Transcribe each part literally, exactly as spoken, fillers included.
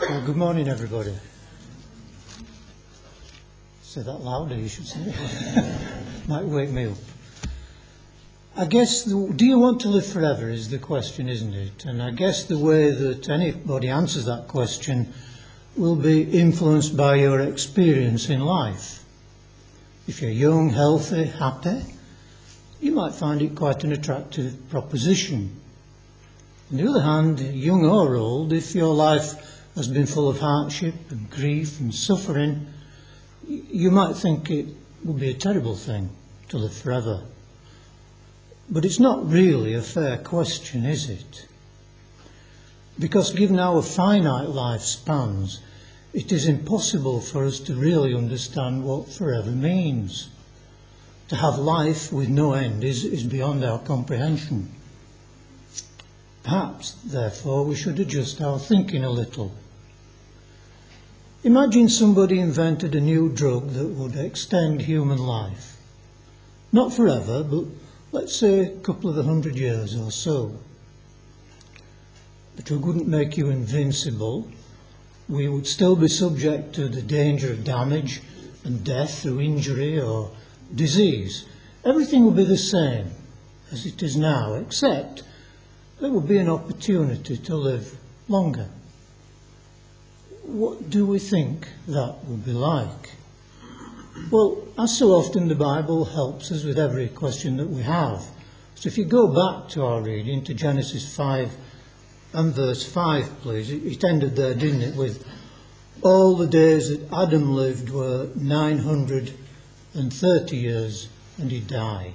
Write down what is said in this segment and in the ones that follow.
Well, good morning, everybody. Say that louder, you should say. Might wake me up. I guess, the, do you want to live forever is the question, isn't it? And I guess the way that anybody answers that question will be influenced by your experience in life. If you're young, healthy, happy, you might find it quite an attractive proposition. On the other hand, young or old, if your life has been full of hardship and grief and suffering, you might think it would be a terrible thing to live forever. But it's not really a fair question, is it? Because given our finite lifespans, it is impossible for us to really understand what forever means. To have life with no end is, is beyond our comprehension. Perhaps, therefore, we should adjust our thinking a little. Imagine somebody invented a new drug that would extend human life. Not forever, but let's say a couple of hundred years or so. The drug wouldn't make you invincible. We would still be subject to the danger of damage and death through injury or disease. Everything would be the same as it is now, except there would be an opportunity to live longer. What do we think that would be like? Well, as so often, the Bible helps us with every question that we have. So if you go back to our reading, to Genesis five and verse five, please. It ended there, didn't it, with all the days that Adam lived were nine hundred thirty years, and he died.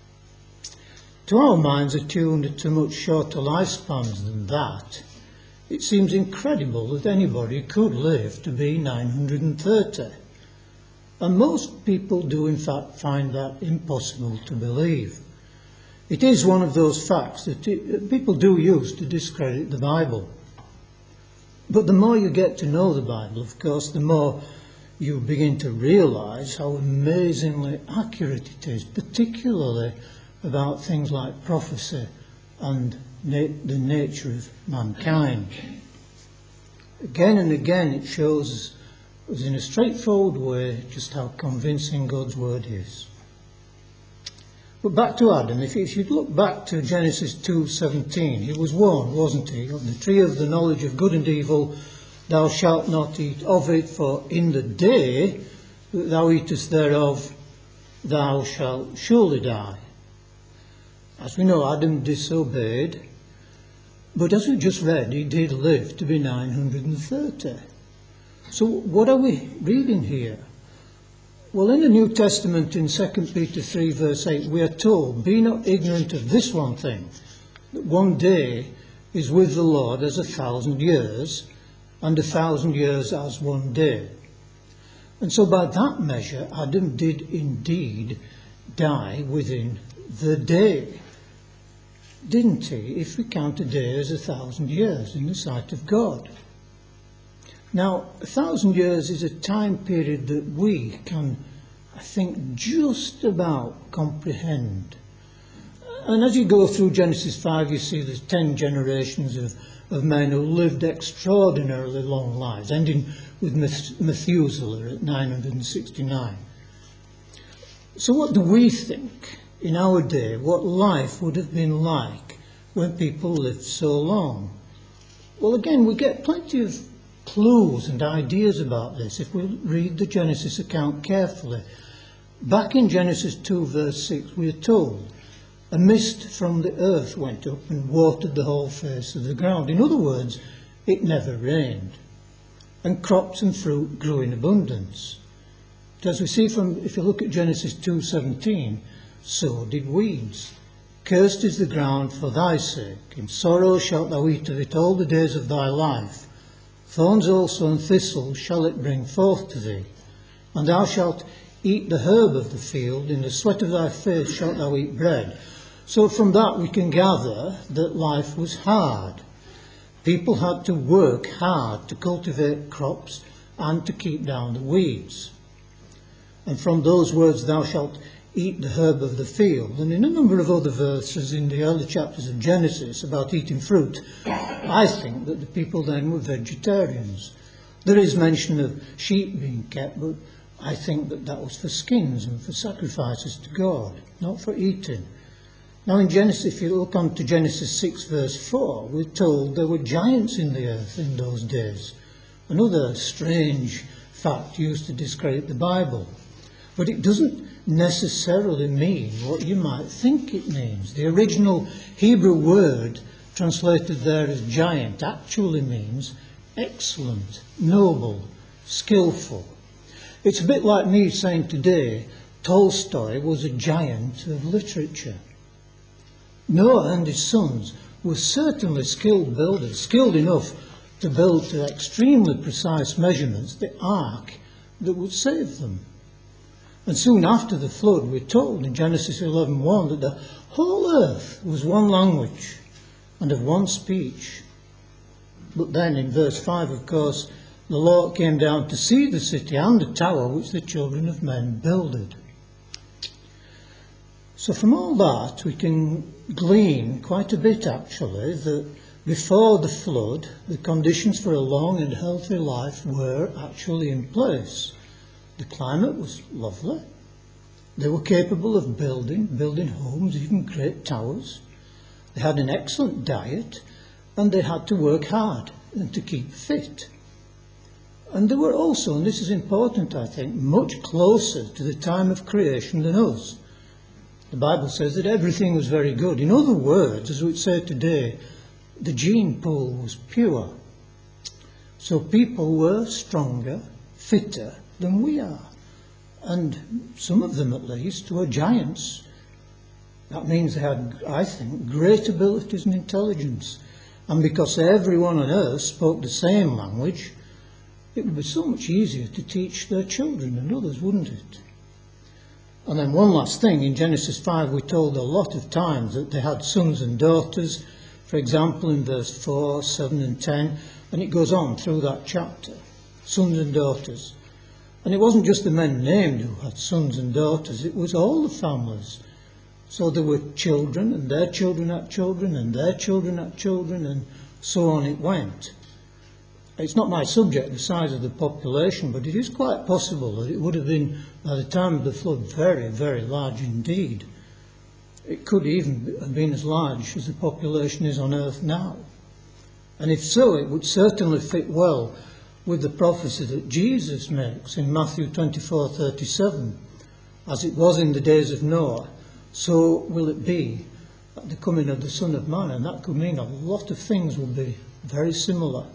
To our minds attuned to much shorter lifespans than that, it seems incredible that anybody could live to be nine hundred thirty. And most people do in fact find that impossible to believe. It is one of those facts that it, people do use to discredit the Bible. But the more you get to know the Bible, of course, the more you begin to realise how amazingly accurate it is, particularly about things like prophecy and na- the nature of mankind. Again and again it shows us in a straightforward way just how convincing God's word is. But back to Adam. If you look back to Genesis two seventeen, he was warned, wasn't he? Of the tree of the knowledge of good and evil, thou shalt not eat of it, for in the day that thou eatest thereof, thou shalt surely die. As we know, Adam disobeyed, but as we just read, he did live to be nine hundred thirty. So what are we reading here? Well, in the New Testament, in Second Peter three, verse eight, we are told, be not ignorant of this one thing, that one day is with the Lord as a thousand years, and a thousand years as one day. And so by that measure, Adam did indeed die within the day. Didn't he, if we count a day as a thousand years in the sight of God? Now, a thousand years is a time period that we can, I think, just about comprehend. And as you go through Genesis five, you see there's ten generations of, of men who lived extraordinarily long lives, ending with Methuselah at nine hundred sixty-nine. So what do we think in our day what life would have been like when people lived so long? Well, again, we get plenty of clues and ideas about this if we read the Genesis account carefully. Back in Genesis two, verse six, we are told, a mist from the earth went up and watered the whole face of the ground. In other words, it never rained, and crops and fruit grew in abundance. But as we see from, if you look at Genesis two seventeen, so did weeds. Cursed is the ground for thy sake, in sorrow shalt thou eat of it all the days of thy life. Thorns also and thistles shall it bring forth to thee, and thou shalt eat the herb of the field, in the sweat of thy face shalt thou eat bread. So from that we can gather that life was hard. People had to work hard to cultivate crops and to keep down the weeds. And from those words, thou shalt eat the herb of the field. And in a number of other verses in the early chapters of Genesis about eating fruit, I think that the people then were vegetarians. There is mention of sheep being kept, but I think that that was for skins and for sacrifices to God, not for eating. Now in Genesis, if you look on to Genesis six verse four, we're told there were giants in the earth in those days. Another strange fact used to discredit the Bible. But it doesn't necessarily mean what you might think it means. The original Hebrew word translated there as giant actually means excellent, noble, skillful. It's a bit like me saying today Tolstoy was a giant of literature. Noah and his sons were certainly skilled builders, skilled enough to build to extremely precise measurements the ark that would save them. And soon after the flood, we're told in Genesis eleven one that the whole earth was one language and of one speech. But then in verse five, of course, the Lord came down to see the city and the tower which the children of men builded. So from all that, we can glean quite a bit, actually, that before the flood, the conditions for a long and healthy life were actually in place. The climate was lovely. They were capable of building, building homes, even great towers. They had an excellent diet, and they had to work hard and to keep fit. And they were also, and this is important, I think, much closer to the time of creation than us. The Bible says that everything was very good. In other words, as we'd say today, the gene pool was pure. So people were stronger, fitter than we are. And some of them, at least, were giants. That means they had, I think, great abilities and intelligence. And because everyone on earth spoke the same language, it would be so much easier to teach their children and others, wouldn't it? And then one last thing, in Genesis five we're told a lot of times that they had sons and daughters, for example in verse four, seven and ten, and it goes on through that chapter, sons and daughters. And it wasn't just the men named who had sons and daughters, it was all the families. So there were children, and their children had children, and their children had children, and so on it went. It's not my subject, the size of the population, but it is quite possible that it would have been, by the time of the flood, very, very large indeed. It could even have been as large as the population is on earth now. And if so, it would certainly fit well with the prophecy that Jesus makes in Matthew twenty-four thirty-seven. As it was in the days of Noah, so will it be at the coming of the Son of Man. And that could mean a lot of things will be very similar.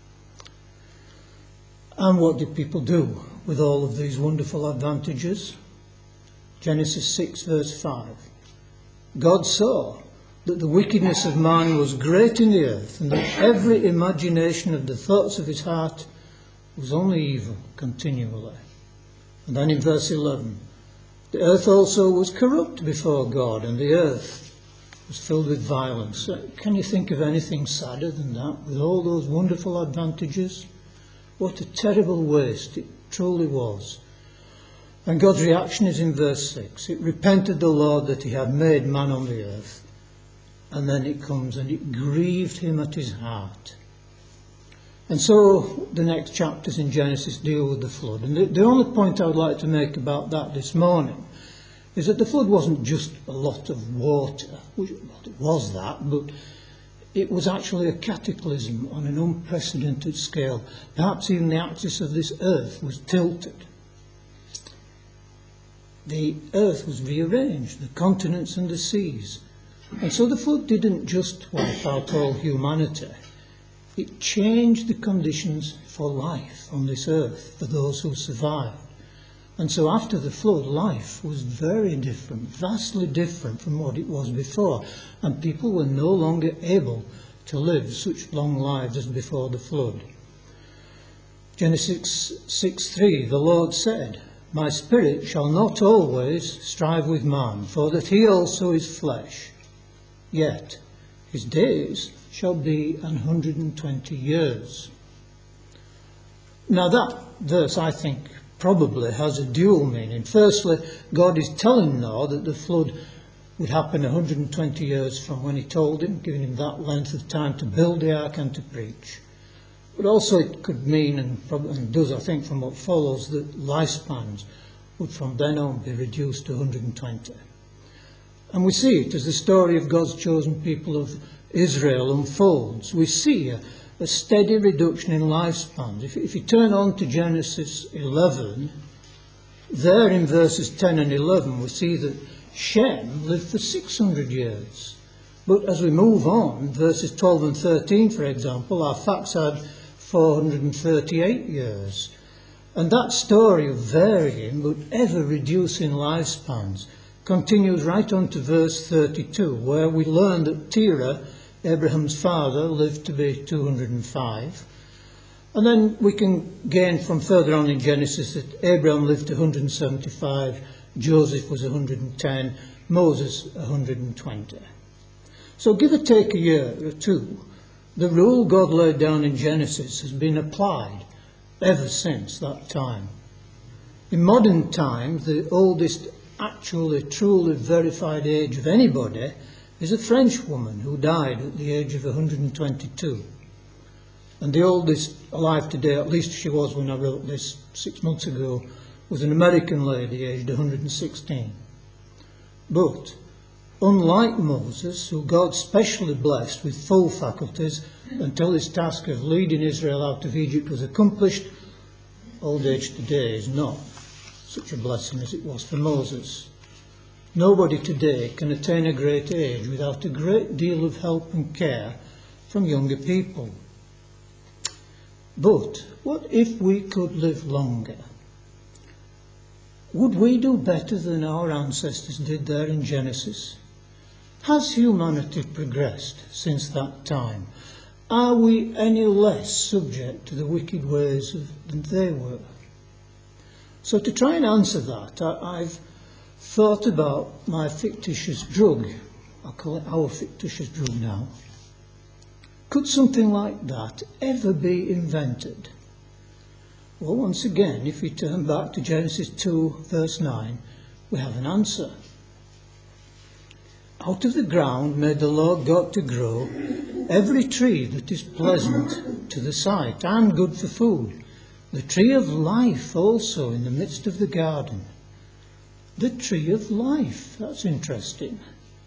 And what did people do with all of these wonderful advantages? Genesis six verse five. God saw that the wickedness of man was great in the earth, and that every imagination of the thoughts of his heart was only evil continually. And then in verse eleven, the earth also was corrupt before God, and the earth was filled with violence. Can you think of anything sadder than that, with all those wonderful advantages? What a terrible waste it truly was. And God's reaction is in verse six. It repented the Lord that he had made man on the earth. And then it comes, and it grieved him at his heart. And so the next chapters in Genesis deal with the flood. And the, the only point I would like to make about that this morning is that the flood wasn't just a lot of water. Which, well, it was that, but it was actually a cataclysm on an unprecedented scale. Perhaps even the axis of this earth was tilted. The earth was rearranged, the continents and the seas. And so the flood didn't just wipe out all humanity. It changed the conditions for life on this earth for those who survived. And so after the flood, life was very different, vastly different from what it was before. And people were no longer able to live such long lives as before the flood. Genesis six three, the Lord said, "My spirit shall not always strive with man, for that he also is flesh. Yet his days shall be an hundred and twenty years." Now that verse, I think, probably has a dual meaning. Firstly, God is telling Noah that the flood would happen one hundred and twenty years from when he told him, giving him that length of time to build the ark and to preach. But also it could mean, and, probably, and does I think from what follows, that lifespans would from then on be reduced to one hundred twenty. And we see it as the story of God's chosen people of Israel unfolds. We see a, a steady reduction in lifespans. If, if you turn on to Genesis eleven, there in verses ten and eleven we see that Shem lived for six hundred years. But as we move on, verses twelve and thirteen, for example, our facts had four hundred thirty-eight years. And that story of varying but ever reducing lifespans continues right on to verse thirty-two, where we learn that Terah, Abraham's father, lived to be two hundred five. And then we can gain from further on in Genesis that Abraham lived to one hundred seventy-five, Joseph was one hundred ten, Moses one hundred twenty. So give or take a year or two, the rule God laid down in Genesis has been applied ever since that time. In modern times, the oldest actually truly verified age of anybody is a French woman who died at the age of one hundred twenty-two. And the oldest alive today, at least she was when I wrote this six months ago, was an American lady aged one hundred sixteen. But unlike Moses, who God specially blessed with full faculties until his task of leading Israel out of Egypt was accomplished, old age today is not such a blessing as it was for Moses. Nobody today can attain a great age without a great deal of help and care from younger people. But what if we could live longer? Would we do better than our ancestors did there in Genesis? Has humanity progressed since that time? Are we any less subject to the wicked ways of, than they were? So to try and answer that, I, I've thought about my fictitious drug. I'll call it our fictitious drug now. Could something like that ever be invented? Well, once again, if we turn back to Genesis two, verse nine, we have an answer. Out of the ground made the Lord God to grow every tree that is pleasant to the sight and good for food, the tree of life also in the midst of the garden. The tree of life, that's interesting.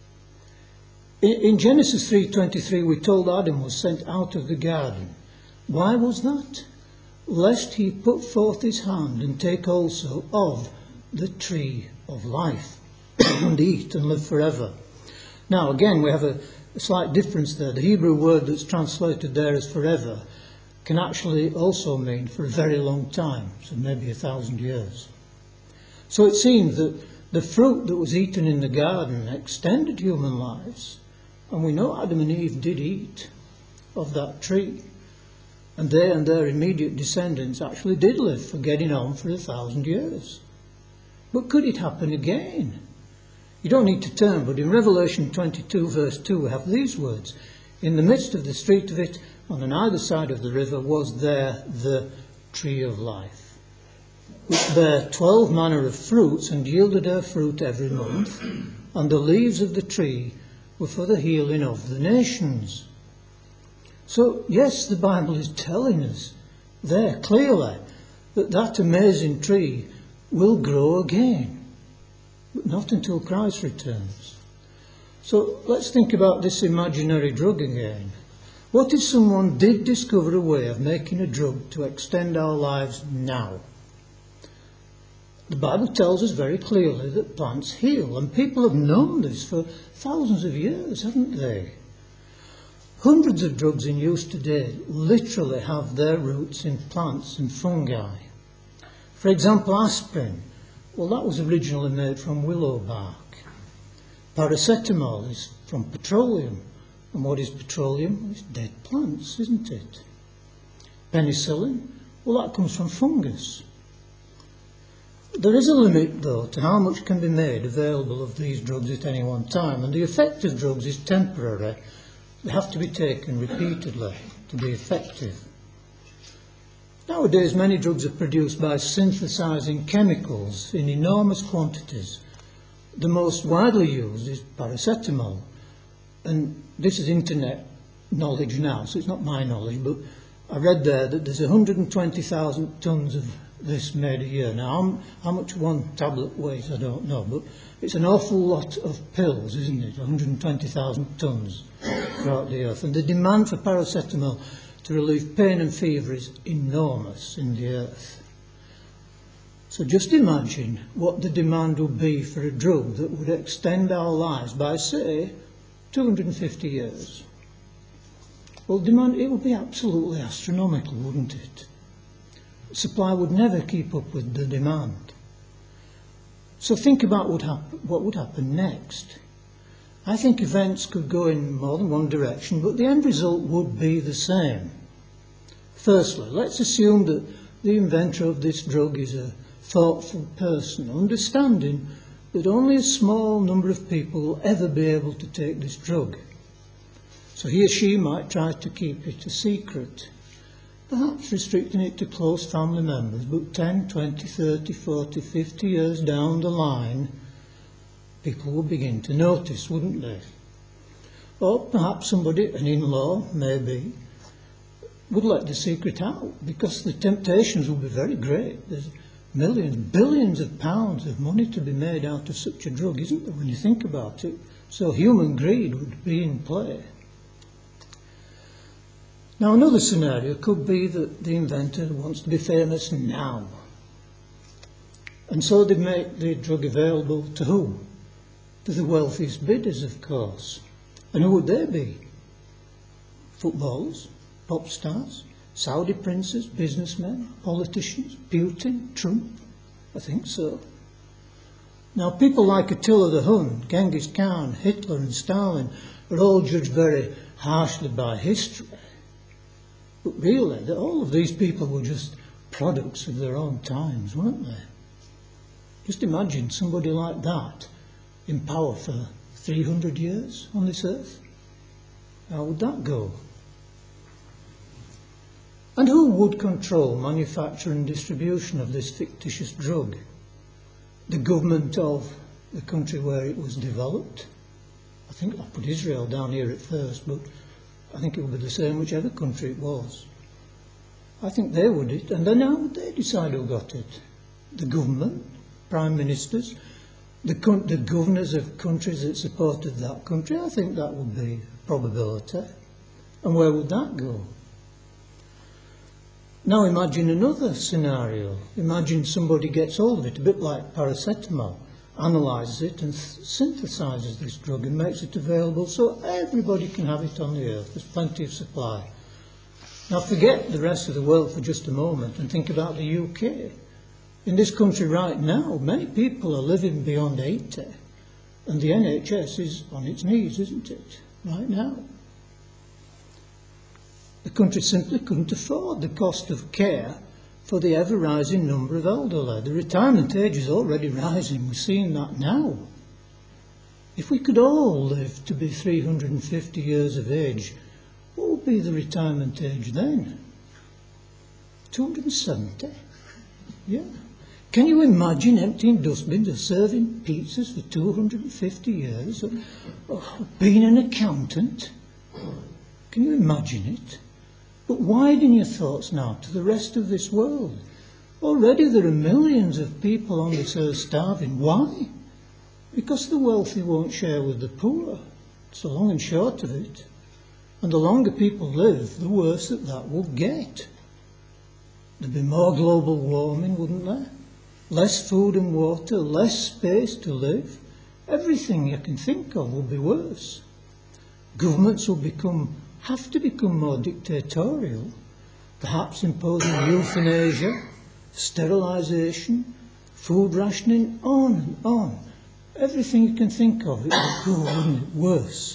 In, in Genesis three twenty-three, we told Adam was sent out of the garden. Why was that? Lest he put forth his hand and take also of the tree of life and eat and live forever. Now again, we have a, a slight difference there. The Hebrew word that's translated there as forever can actually also mean for a very long time, so maybe a thousand years. So it seems that the fruit that was eaten in the garden extended human lives. And we know Adam and Eve did eat of that tree. And they and their immediate descendants actually did live for getting on for a thousand years. But could it happen again? You don't need to turn, but in Revelation twenty-two, verse two, we have these words. In the midst of the street of it, on either side of the river, was there the tree of life, which bare twelve manner of fruits, and yielded her fruit every month, and the leaves of the tree were for the healing of the nations. So, yes, the Bible is telling us there clearly that that amazing tree will grow again. But not until Christ returns. So let's think about this imaginary drug again. What if someone did discover a way of making a drug to extend our lives now? The Bible tells us very clearly that plants heal, and people have known this for thousands of years, haven't they? Hundreds of drugs in use today literally have their roots in plants and fungi. For example, aspirin. Well, that was originally made from willow bark. Paracetamol is from petroleum. And what is petroleum? It's dead plants, isn't it? Penicillin? Well, that comes from fungus. There is a limit, though, to how much can be made available of these drugs at any one time. And the effect of drugs is temporary. They have to be taken repeatedly to be effective. Nowadays, many drugs are produced by synthesizing chemicals in enormous quantities. The most widely used is paracetamol. And this is internet knowledge now, so it's not my knowledge, but I read there that there's one hundred twenty thousand tonnes of this made a year. Now, how, how much one tablet weighs, I don't know, but it's an awful lot of pills, isn't it? one hundred twenty thousand tonnes throughout the earth. And the demand for paracetamol to relieve pain and fever is enormous in the earth. So just imagine what the demand would be for a drug that would extend our lives by, say, two hundred fifty years. Well, demand, it would be absolutely astronomical, wouldn't it? Supply would never keep up with the demand. So think about what, hap- what would happen next. I think events could go in more than one direction, but the end result would be the same. Firstly, let's assume that the inventor of this drug is a thoughtful person, understanding that only a small number of people will ever be able to take this drug. So he or she might try to keep it a secret, perhaps restricting it to close family members, but ten, twenty, thirty, forty, fifty years down the line, people would begin to notice, wouldn't they? Or perhaps somebody, an in-law maybe, would let the secret out, because the temptations would be very great. There's millions, billions of pounds of money to be made out of such a drug, isn't there, when you think about it? So human greed would be in play. Now, another scenario could be that the inventor wants to be famous now. And so they make the drug available to whom? To the wealthiest bidders, of course. And who would they be? Footballers, pop stars, Saudi princes, businessmen, politicians, Putin, Trump? I think so. Now, people like Attila the Hun, Genghis Khan, Hitler and Stalin are all judged very harshly by history. But really, that all of these people were just products of their own times, weren't they? Just imagine somebody like that in power for three hundred years on this earth. How would that go? And who would control manufacture and distribution of this fictitious drug? The government of the country where it was developed? I think I put Israel down here at first, but I think it would be the same whichever country it was. I think they would it, and then how would they decide who got it? The government, prime ministers, the, the governors of countries that supported that country? I think that would be a probability. And where would that go? Now imagine another scenario. Imagine somebody gets hold of it, a bit like paracetamol, analyses it and synthesises this drug and makes it available so everybody can have it on the earth. There's plenty of supply. Now forget the rest of the world for just a moment and think about the U K. In this country right now, many people are living beyond eighty, and the N H S is on its knees, isn't it, right now? The country simply couldn't afford the cost of care for the ever-rising number of elderly. The retirement age is already rising. We're seeing that now. If we could all live to be three hundred fifty years of age, what would be the retirement age then? two hundred seventy? Yeah. Can you imagine emptying dustbins or serving pizzas for two hundred fifty years? Or, or being an accountant? Can you imagine it? But widen your thoughts now to the rest of this world. Already there are millions of people on this earth starving. Why? Because the wealthy won't share with the poor. It's the long and short of it. And the longer people live, the worse that that will get. There'd be more global warming, wouldn't there? Less food and water, less space to live. Everything you can think of will be worse. Governments will become have to become more dictatorial, perhaps imposing euthanasia, sterilisation, food rationing, on and on. Everything you can think of, it would go, wouldn't it, worse.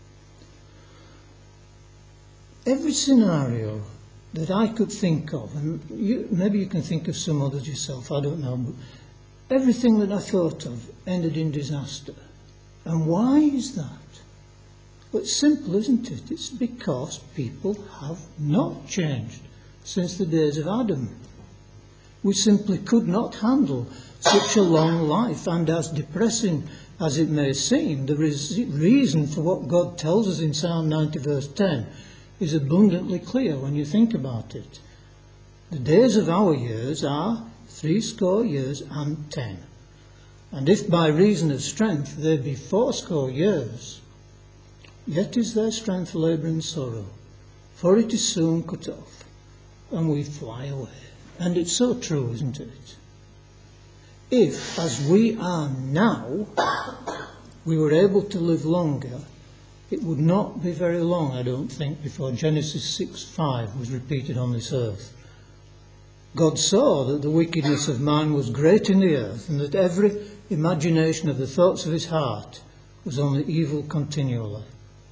Every scenario that I could think of, and you, maybe you can think of some others yourself, I don't know, but everything that I thought of ended in disaster. And why is that? Well, it's simple, isn't it? It's because people have not changed since the days of Adam. We simply could not handle such a long life, and as depressing as it may seem, the reason for what God tells us in Psalm ninety verse ten is abundantly clear when you think about it. The days of our years are threescore years and ten. And if by reason of strength there be fourscore years, yet is their strength labour and sorrow, for it is soon cut off, and we fly away. And it's so true, isn't it? If, as we are now, we were able to live longer, it would not be very long, I don't think, before Genesis six five was repeated on this earth. God saw that the wickedness of man was great in the earth, and that every imagination of the thoughts of his heart was only evil continually.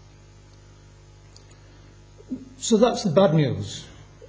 So that's the bad news.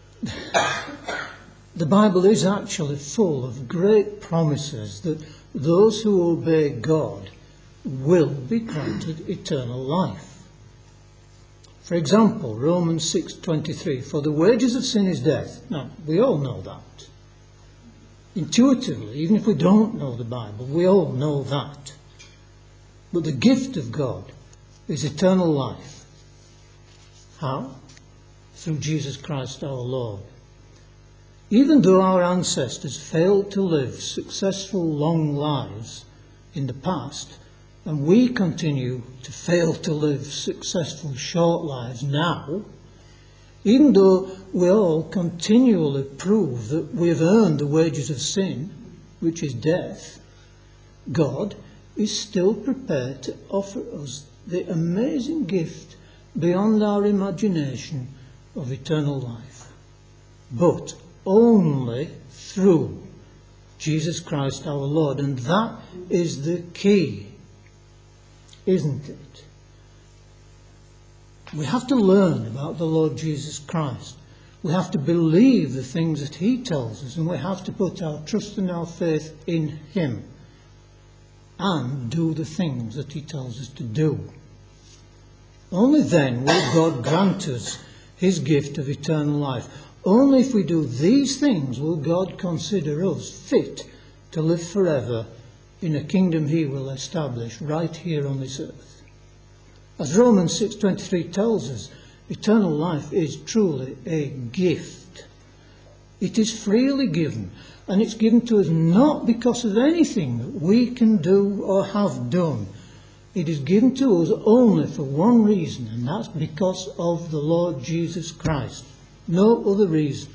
The Bible is actually full of great promises that those who obey God will be granted eternal life. For example, Romans six twenty-three, for the wages of sin is death. Now, we all know that. Intuitively, even if we don't know the Bible, we all know that. But the gift of God is eternal life. How? Through Jesus Christ our Lord. Even though our ancestors failed to live successful long lives in the past, and we continue to fail to live successful short lives now, even though we all continually prove that we have earned the wages of sin, which is death, God is still prepared to offer us the amazing gift beyond our imagination of eternal life. But only through Jesus Christ our Lord. And that is the key, isn't it? We have to learn about the Lord Jesus Christ. We have to believe the things that he tells us, and we have to put our trust and our faith in him and do the things that he tells us to do. Only then will God grant us his gift of eternal life. Only if we do these things will God consider us fit to live forever in a kingdom he will establish right here on this earth. As Romans six twenty-three tells us, eternal life is truly a gift. It is freely given, and it's given to us not because of anything that we can do or have done. It is given to us only for one reason, and that's because of the Lord Jesus Christ. No other reason.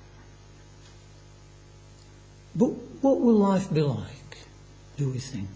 But what will life be like, do we think?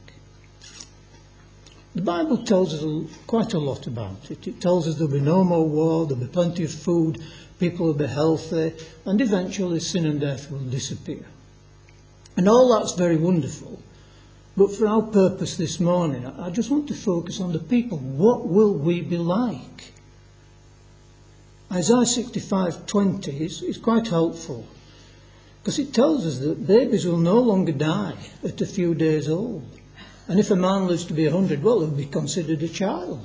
The Bible tells us quite a lot about it. It tells us there'll be no more war, there'll be plenty of food, people will be healthy, and eventually sin and death will disappear. And all that's very wonderful. But for our purpose this morning, I just want to focus on the people. What will we be like? Isaiah sixty-five twenty is, is quite helpful, because it tells us that babies will no longer die at a few days old. And if a man lives to be a hundred, well, he'll be considered a child.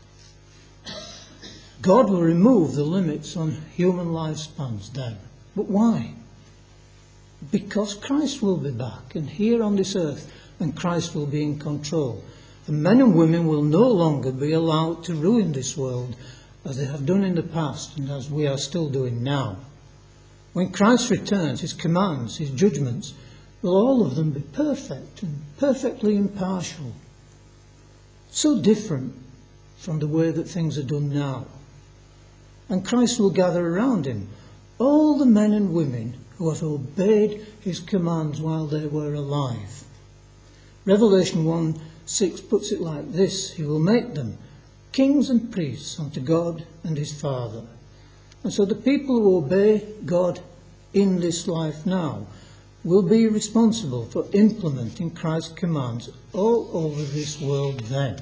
God will remove the limits on human lifespans then. But why? Because Christ will be back and here on this earth, and Christ will be in control. And men and women will no longer be allowed to ruin this world as they have done in the past and as we are still doing now. When Christ returns, his commands, his judgments, will all of them be perfect and perfectly impartial. So different from the way that things are done now. And Christ will gather around him all the men and women who have obeyed his commands while they were alive. Revelation one six puts it like this: he will make them kings and priests unto God and his Father. And so the people who obey God in this life now will be responsible for implementing Christ's commands all over this world then.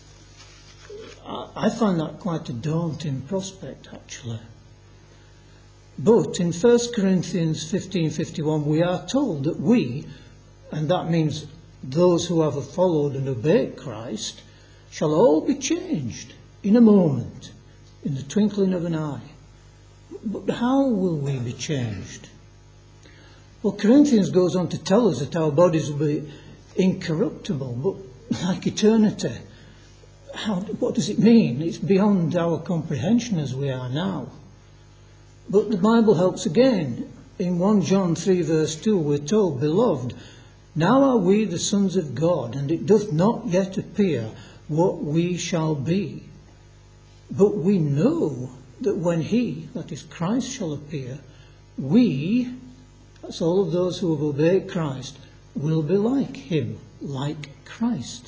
I find that quite a daunting prospect, actually. But in First Corinthians fifteen fifty-one, we are told that we, and that means those who have followed and obeyed Christ, shall all be changed in a moment, in the twinkling of an eye. But how will we be changed? Well, Corinthians goes on to tell us that our bodies will be incorruptible, but like eternity. how, what does it mean? It's beyond our comprehension as we are now. But the Bible helps again. In First John three verse two we're told, Beloved, now are we the sons of God, and it doth not yet appear what we shall be. But we know that when he, that is Christ, shall appear, we, that's all of those who have obeyed Christ, will be like him, like Christ.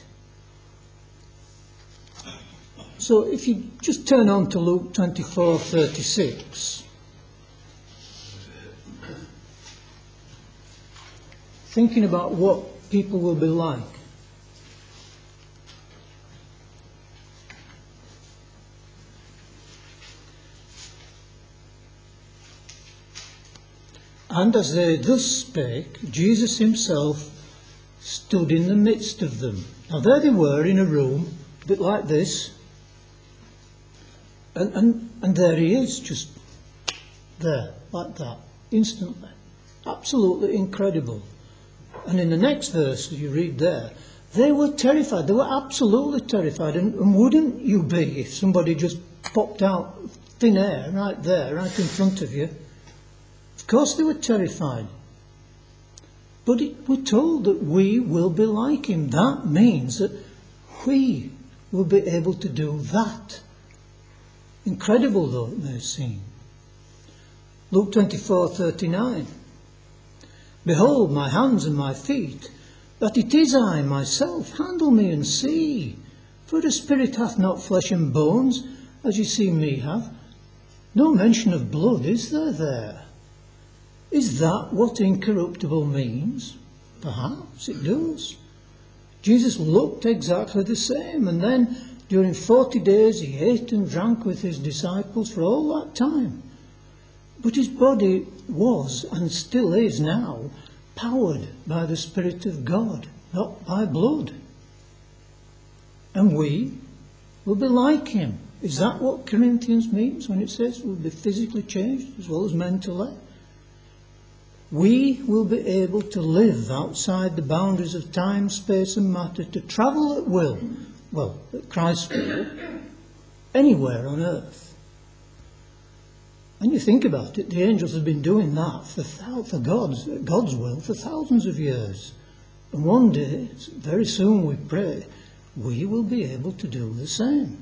So if you just turn on to Luke twenty-four thirty-six. Thinking about what people will be like. And as they thus spake, Jesus himself stood in the midst of them. Now there they were in a room, a bit like this. And, and, and there he is, just there, like that, instantly. Absolutely incredible. And in the next verse you read there, they were terrified. They were absolutely terrified. And, and wouldn't you be if somebody just popped out thin air right there, right in front of you? Of course they were terrified. But it, we're told that we will be like him. That means that we will be able to do that. Incredible though it may seem. Luke twenty-four thirty-nine. Behold my hands and my feet, that it is I myself. Handle me and see. For the spirit hath not flesh and bones, as you see me have. No mention of blood, is there there? Is that what incorruptible means? Perhaps it does. Jesus looked exactly the same, and then during forty days he ate and drank with his disciples for all that time. But his body was, and still is now, powered by the Spirit of God, not by blood. And we will be like him. Is that what Corinthians means when it says we'll be physically changed as well as mentally? We will be able to live outside the boundaries of time, space and matter, to travel at will, well, at Christ's will, anywhere on earth. And you think about it, the angels have been doing that for, for God's, God's will for thousands of years. And one day, very soon we pray, we will be able to do the same.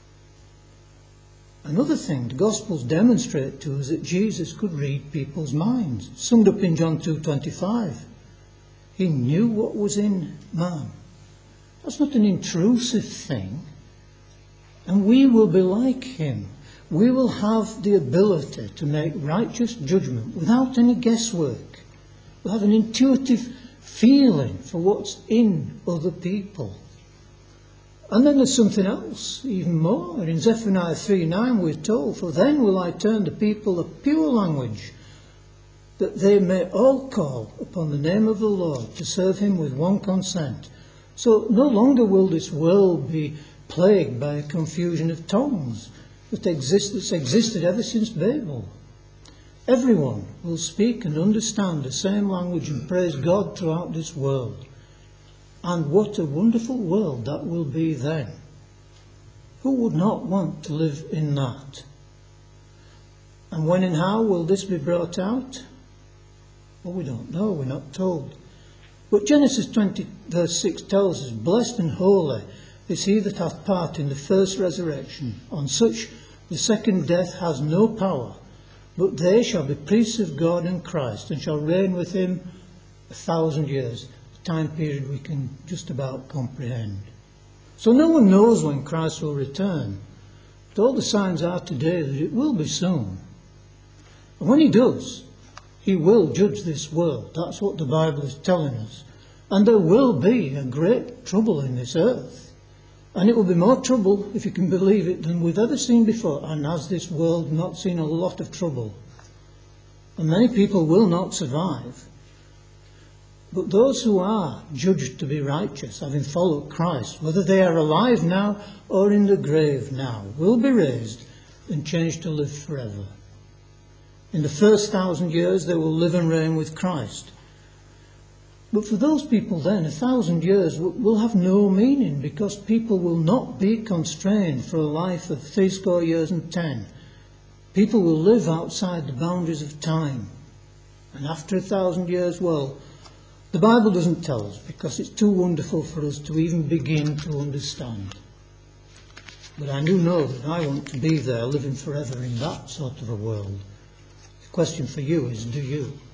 Another thing the Gospels demonstrate to us that Jesus could read people's minds. Summed up in John two twenty-five. He knew what was in man. That's not an intrusive thing. And we will be like him. We will have the ability to make righteous judgment without any guesswork. We'll have an intuitive feeling for what's in other people. And then there's something else, even more. In Zephaniah three nine we're told, For then will I turn the people a pure language, that they may all call upon the name of the Lord to serve him with one consent. So no longer will this world be plagued by a confusion of tongues that exists, that's existed ever since Babel. Everyone will speak and understand the same language and praise God throughout this world. And what a wonderful world that will be then. Who would not want to live in that? And when and how will this be brought out? Well, we don't know, we're not told. But Genesis twenty verse six tells us, Blessed and holy is he that hath part in the first resurrection. On such the second death has no power, but they shall be priests of God and Christ, and shall reign with him a thousand years. A time period we can just about comprehend. So no one knows when Christ will return. But all the signs are today that it will be soon. And when he does, he will judge this world. That's what the Bible is telling us. And there will be a great trouble in this earth. And it will be more trouble, if you can believe it, than we've ever seen before. And has this world not seen a lot of trouble? And many people will not survive. But those who are judged to be righteous, having followed Christ, whether they are alive now or in the grave now, will be raised and changed to live forever. In the first thousand years they will live and reign with Christ. But for those people then, a thousand years will have no meaning, because people will not be constrained for a life of threescore years and ten. People will live outside the boundaries of time. And after a thousand years, well, the Bible doesn't tell us, because it's too wonderful for us to even begin to understand. But I do know that I want to be there, living forever in that sort of a world. The question for you is, do you?